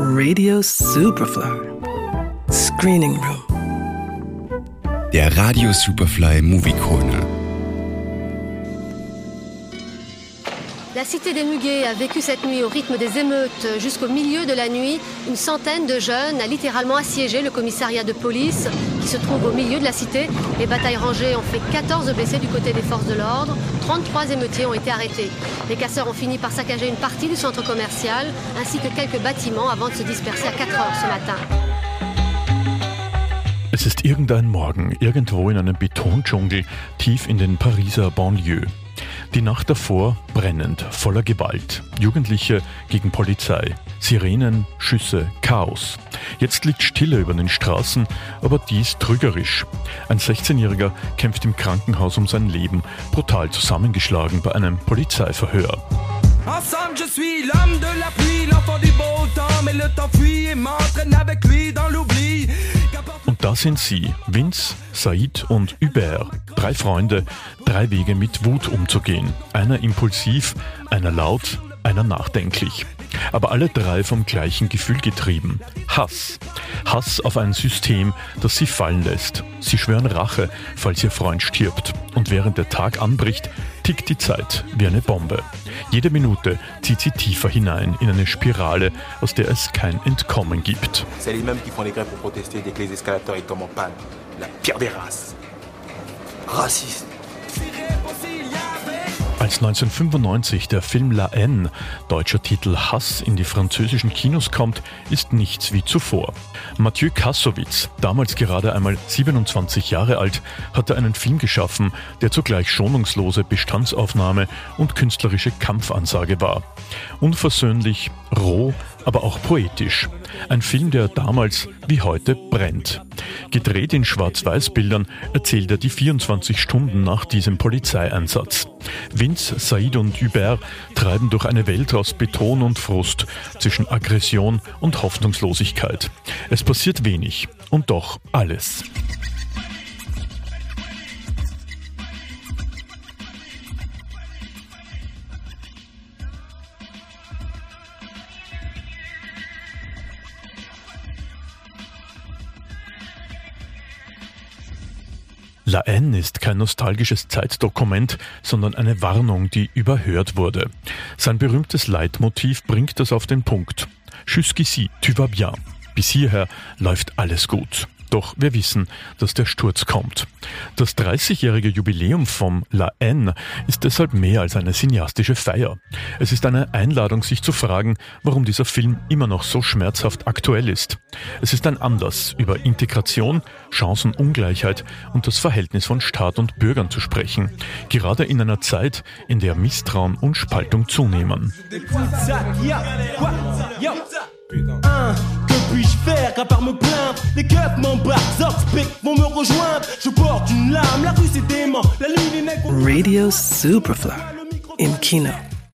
Radio Superfly. Screening Room. Der Radio Superfly Movie Corner. La cité des Muguets a vécu cette nuit au rythme des émeutes. Jusqu'au milieu de la nuit, une centaine de jeunes a littéralement assiégé le commissariat de police qui se trouve au milieu de la cité. Les batailles rangées ont fait 14 blessés du côté des forces de l'ordre. 33 émeutiers ont été arrêtés. Les casseurs ont fini par saccager une partie du centre commercial ainsi que quelques bâtiments avant de se disperser à 4 heures ce matin. Es ist irgendein Morgen, irgendwo in einem Betondschungel, tief in den Pariser Banlieue. Die Nacht davor brennend, voller Gewalt. Jugendliche gegen Polizei. Sirenen, Schüsse, Chaos. Jetzt liegt Stille über den Straßen, aber dies trügerisch. Ein 16-Jähriger kämpft im Krankenhaus um sein Leben, brutal zusammengeschlagen bei einem Polizeiverhör. Ensemble je suis l'homme de la pluie, l'enfant du beau temps, mais le temps fuit et m'entraîne avec lui dans l'oubli. Und da sind sie, Vince, Said und Hubert. 3 Freunde, 3 Wege mit Wut umzugehen. Einer impulsiv, einer laut, einer nachdenklich. Aber alle 3 vom gleichen Gefühl getrieben. Hass. Hass auf ein System, das sie fallen lässt. Sie schwören Rache, falls ihr Freund stirbt. Und während der Tag anbricht, tickt die Zeit wie eine Bombe. Jede Minute zieht sie tiefer hinein in eine Spirale, aus der es kein Entkommen gibt. C'est les mêmes qui font les grèves pour protester dès que les escalators ils tombent en panne. La pire des races. Raciste. Als 1995 der Film La Haine, deutscher Titel Hass, in die französischen Kinos kommt, ist nichts wie zuvor. Mathieu Kassovitz, damals gerade einmal 27 Jahre alt, hatte einen Film geschaffen, der zugleich schonungslose Bestandsaufnahme und künstlerische Kampfansage war. Unversöhnlich, roh, aber auch poetisch. Ein Film, der damals wie heute brennt. Gedreht in Schwarz-Weiß-Bildern erzählt er die 24 Stunden nach diesem Polizeieinsatz. Vince, Said und Hubert treiben durch eine Welt aus Beton und Frust, zwischen Aggression und Hoffnungslosigkeit. Es passiert wenig und doch alles. La Haine ist kein nostalgisches Zeitdokument, sondern eine Warnung, die überhört wurde. Sein berühmtes Leitmotiv bringt das auf den Punkt. Jusqu'ici, tu vas bien. Bis hierher läuft alles gut. Doch wir wissen, dass der Sturz kommt. Das 30-jährige Jubiläum vom La Haine ist deshalb mehr als eine cineastische Feier. Es ist eine Einladung, sich zu fragen, warum dieser Film immer noch so schmerzhaft aktuell ist. Es ist ein Anlass, über Integration, Chancenungleichheit und das Verhältnis von Staat und Bürgern zu sprechen. Gerade in einer Zeit, in der Misstrauen und Spaltung zunehmen. Que puis-je faire qu'à part me plaindre? Les keufs m'embarquent, Zortspik vont me rejoindre. Je porte une larme, la rue c'est dément, la nuit les nègres. Radio Superfly im Kino.